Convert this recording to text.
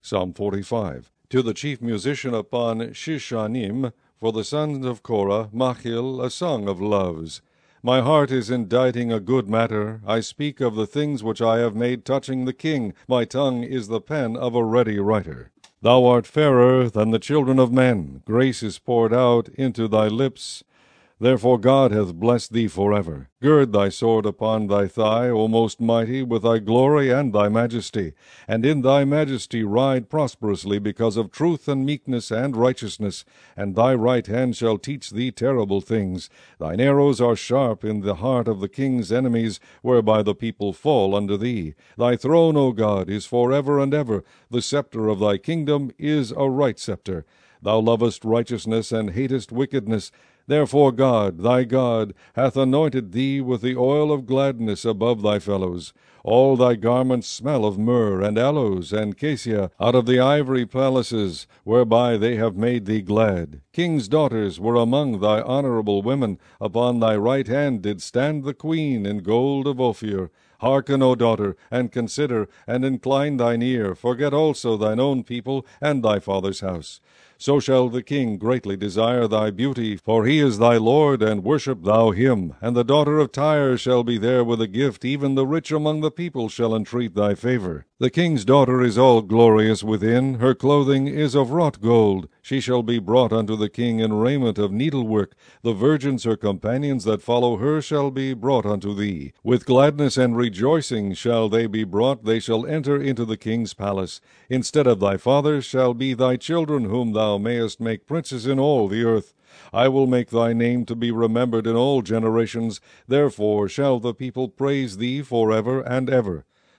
Psalm 45. To the chief musician upon Shishanim, for the sons of Korah, Machil, a song of loves. My heart is inditing a good matter. I speak of the things which I have made touching the king. My tongue is the pen of a ready writer. Thou art fairer than the children of men. Grace is poured out into thy lips. Therefore God hath blessed thee forever. Gird thy sword upon thy thigh, O most mighty, with thy glory and thy majesty. And in thy majesty ride prosperously, because of truth and meekness and righteousness. And thy right hand shall teach thee terrible things. Thine arrows are sharp in the heart of the king's enemies, whereby the people fall under thee. Thy throne, O God, is forever and ever. The scepter of thy kingdom is a right scepter. Thou lovest righteousness and hatest wickedness. Therefore God, thy God, hath anointed thee with the oil of gladness above thy fellows. All thy garments smell of myrrh and aloes and cassia, out of the ivory palaces, whereby they have made thee glad. Kings' daughters were among thy honorable women. Upon thy right hand did stand the queen in gold of Ophir. Hearken, O daughter, and consider, and incline thine ear. Forget also thine own people and thy father's house. So shall the king greatly desire thy beauty, for he is thy Lord, and worship thou him. And the daughter of Tyre shall be there with a gift, even the rich among the people shall entreat thy favor. The king's daughter is all glorious within, her clothing is of wrought gold. She shall be brought unto the king in raiment of needlework. The virgins her companions that follow her shall be brought unto thee. With gladness and rejoicing shall they be brought, they shall enter into the king's palace. Instead of thy fathers shall be thy children, whom thou mayest make princes in all the earth. I will make thy name to be remembered in all generations. Therefore shall the people praise thee forever and ever.